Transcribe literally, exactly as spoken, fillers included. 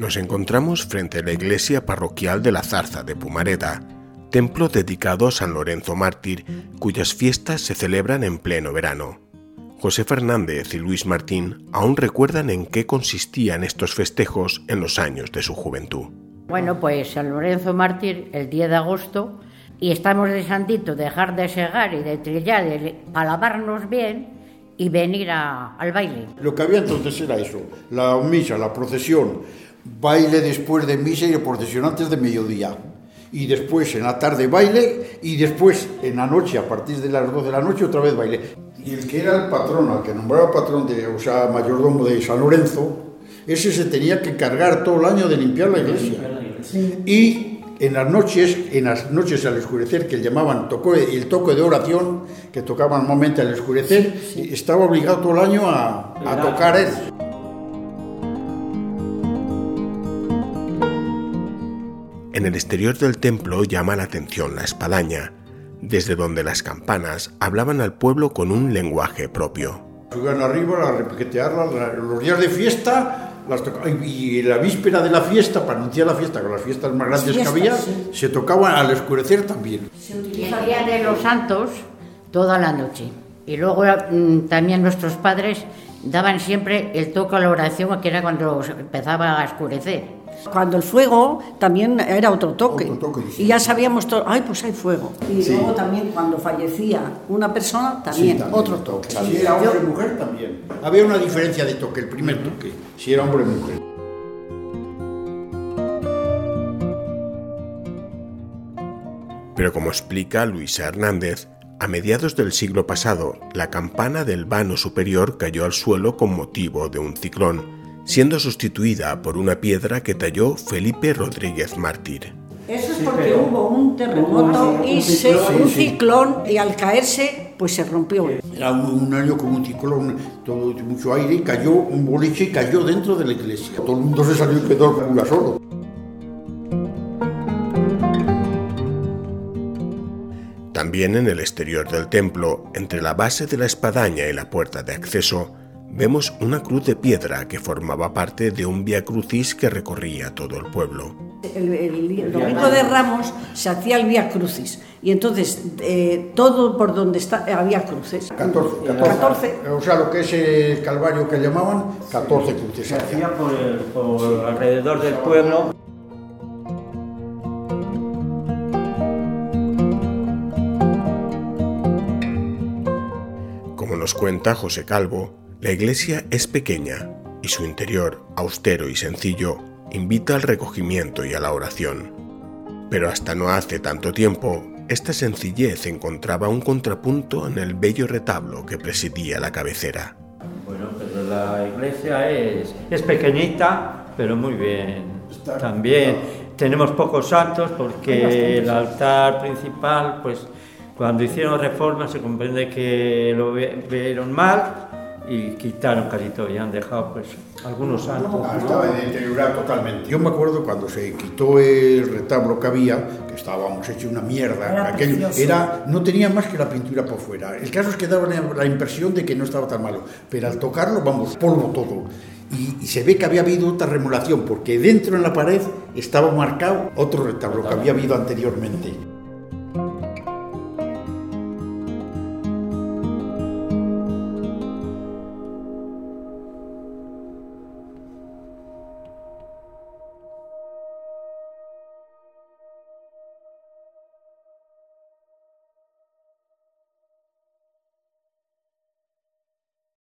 Nos encontramos frente a la iglesia parroquial de la Zarza de Pumareda, templo dedicado a San Lorenzo Mártir, cuyas fiestas se celebran en pleno verano. José Fernández y Luis Martín aún recuerdan en qué consistían estos festejos en los años de su juventud. Bueno, pues San Lorenzo Mártir el diez de agosto, y estamos deseandito dejar de segar y de trillar para lavarnos bien y venir a, al baile. Lo que había entonces era eso, la misa, la procesión, baile después de misa y procesión antes de mediodía. Y después en la tarde baile y después en la noche, a partir de las doce de la noche, otra vez baile. Y el que era el patrón, al que nombraba patrón, de, o sea, mayordomo de San Lorenzo, ese se tenía que encargar todo el año de limpiar la iglesia. Y en las noches, en las noches al oscurecer, que llamaban tocó el toque de oración, que tocaban normalmente al oscurecer, sí, sí. Estaba obligado todo el año a, a tocar él. En el exterior del templo llama la atención la espadaña, desde donde las campanas hablaban al pueblo con un lenguaje propio. Subían arriba a repiquetearlas los días de fiesta. Las toca- y la víspera de la fiesta, para anunciar la fiesta, con las fiestas más grandes fiestas, que había, sí. Se tocaban al oscurecer también. Se utiliza el día de los santos toda la noche. Y luego también nuestros padres daban siempre el toque a la oración, que era cuando empezaba a oscurecer. Cuando el fuego también era otro toque, otro toque y ya sabíamos todo, ay, pues hay fuego. Y sí. Luego también cuando fallecía una persona, también, sí, también otro toque. Si sí, era hombre o mujer, también. Había una diferencia de toque, el primer toque, si era hombre o mujer. Pero como explica Luisa Hernández, a mediados del siglo pasado, la campana del vano superior cayó al suelo con motivo de un ciclón, siendo sustituida por una piedra que talló Felipe Rodríguez Mártir. Eso es porque hubo un terremoto y se, un ciclón, y al caerse pues se rompió. Era un, un año con un ciclón, todo, mucho aire, y cayó un boliche y cayó dentro de la iglesia. Todo el mundo se salió y quedó el cura solo. También en el exterior del templo, entre la base de la espadaña y la puerta de acceso, vemos una cruz de piedra que formaba parte de un Vía Crucis que recorría todo el pueblo. El, el, el domingo de Ramos se hacía el Vía Crucis y entonces eh, todo por donde está había cruces. catorce, catorce. O sea, lo que es el Calvario que llamaban, catorce cruces. Se hacía por, el, por alrededor del pueblo. Como nos cuenta José Calvo, la iglesia es pequeña y su interior, austero y sencillo, invita al recogimiento y a la oración. Pero hasta no hace tanto tiempo, esta sencillez encontraba un contrapunto en el bello retablo que presidía la cabecera. Bueno, pero la iglesia es, es pequeñita, pero muy bien. También tenemos pocos santos porque el altar principal, pues cuando hicieron reforma se comprende que lo vieron mal y quitaron casi todo y han dejado pues algunos santos. No, estaba deteriorado totalmente. Yo me acuerdo cuando se quitó el retablo que había, que estábamos hecho una mierda, era, aquello, era no tenía más que la pintura por fuera. El caso es que daba la impresión de que no estaba tan malo, pero al tocarlo, vamos, polvo todo. Y, y se ve que había habido otra remodelación, porque dentro en la pared estaba marcado otro retablo que había habido anteriormente.